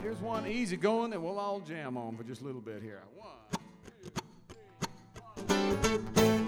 Here's one easy going that we'll all jam on for just a little bit here. 1, 2, 3, 4.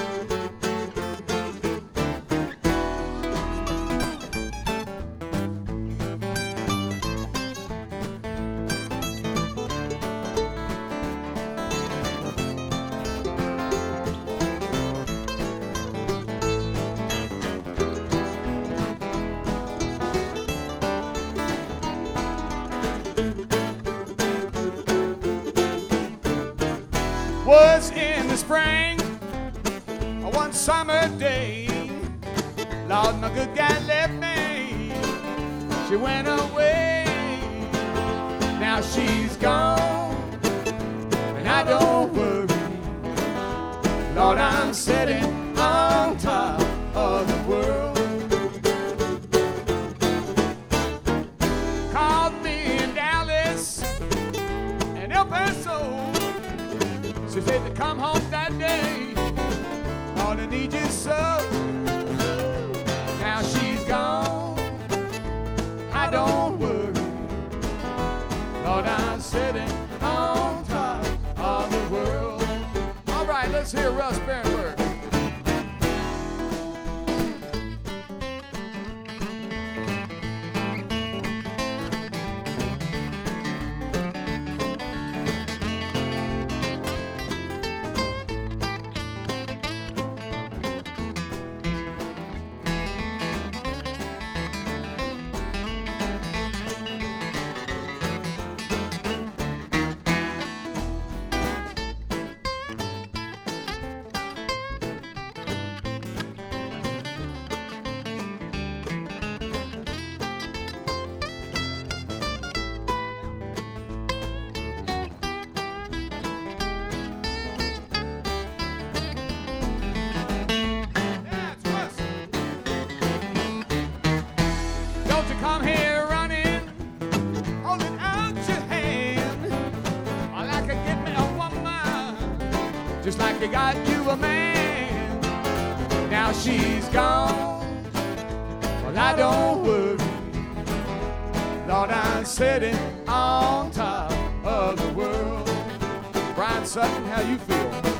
Was in the spring, one summer day. Lord, no good guy left me. She went away. Now she's gone, and I don't worry. Lord, I'm sitting on top of the world. Called me in Dallas and El Paso. She said to come home that day. Lord, I need you so. Now she's gone, I don't worry. Lord, I'm sitting on top of the world. All right, let's hear Russ Berenberg. Come here running, holding out your hand. Or like I get me a woman, just like you got you a man. Now she's gone, well I don't worry. Lord, I'm sitting on top of the world. Brian Sutton, how you feel?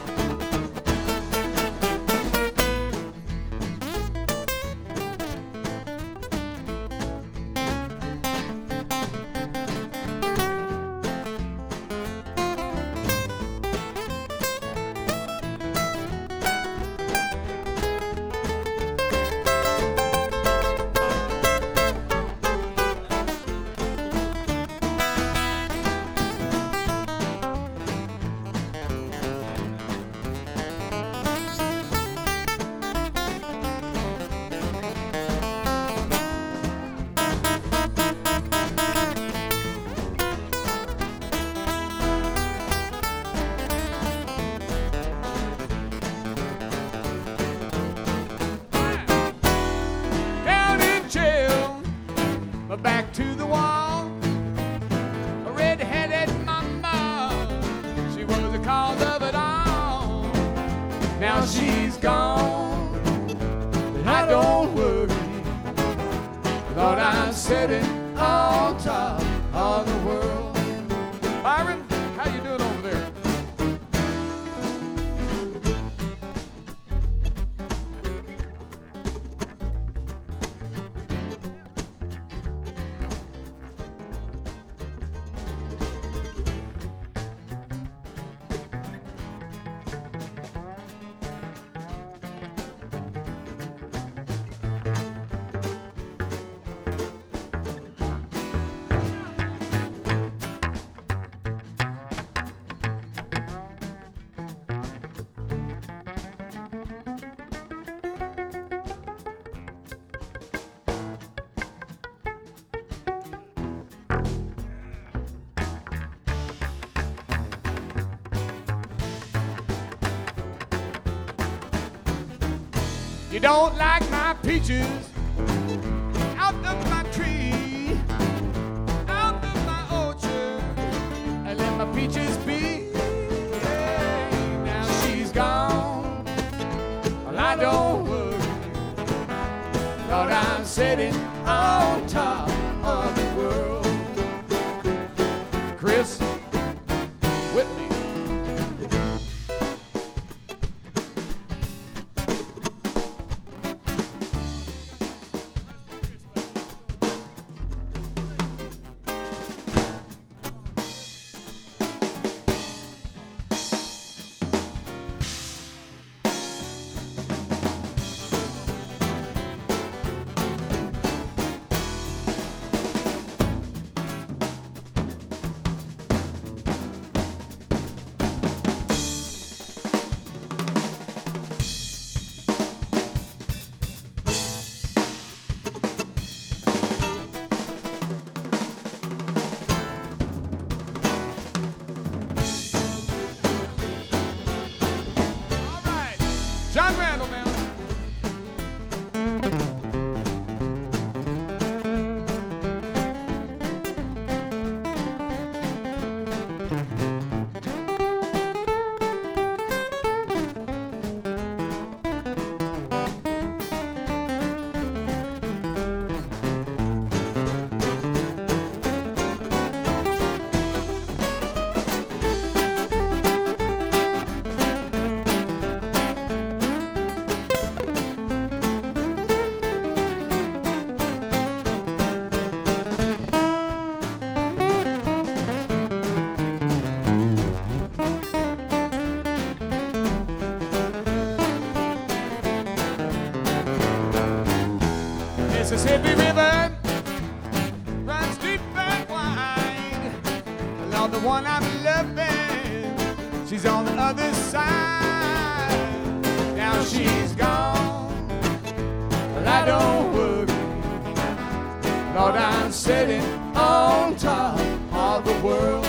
Back to the wall, a red-headed mama, she was the cause of it all. Now she's gone, but I don't worry. Lord, I'm sitting on top of the world. Byron, how you doing over there? You don't like my peaches out of my tree, out of my orchard. I let my peaches be. Hey, now she's gone. Well, I don't worry. Lord, I'm sitting on top of the world. Now the one I'm loving, she's on the other side. Now she's gone, but I don't worry. Lord, I'm sitting on top of the world.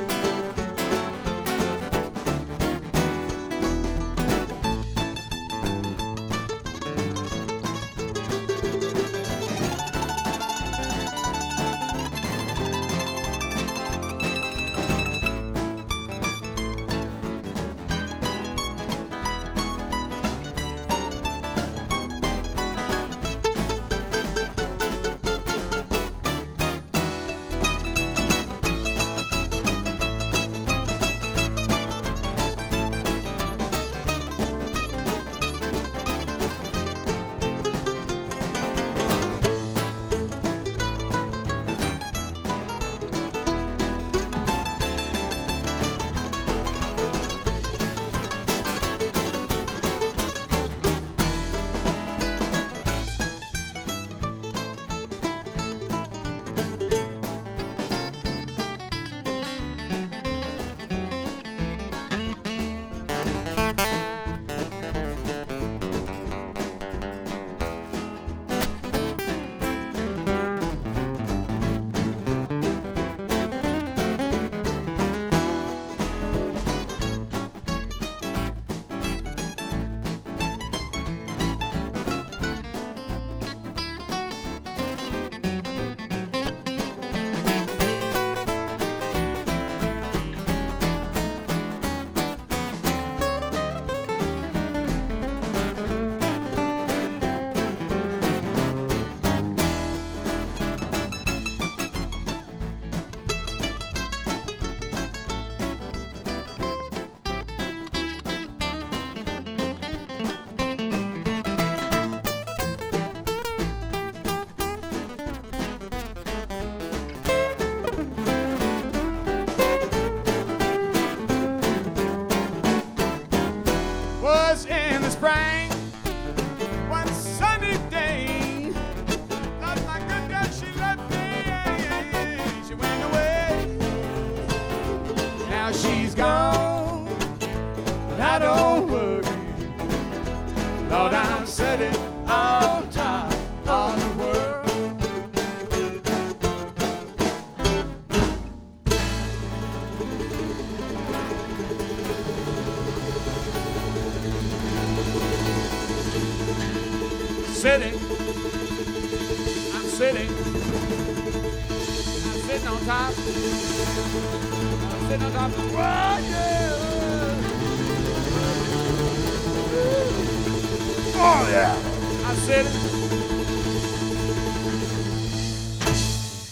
Was in the spring, one sunny day. Love my good girl, she left me. She went away. Now she's gone, but I don't worry. Lord, I'm sitting on top of the world. Sitting, I'm sitting on top. I'm sitting on top of the world, yeah. Oh yeah, I'm sitting.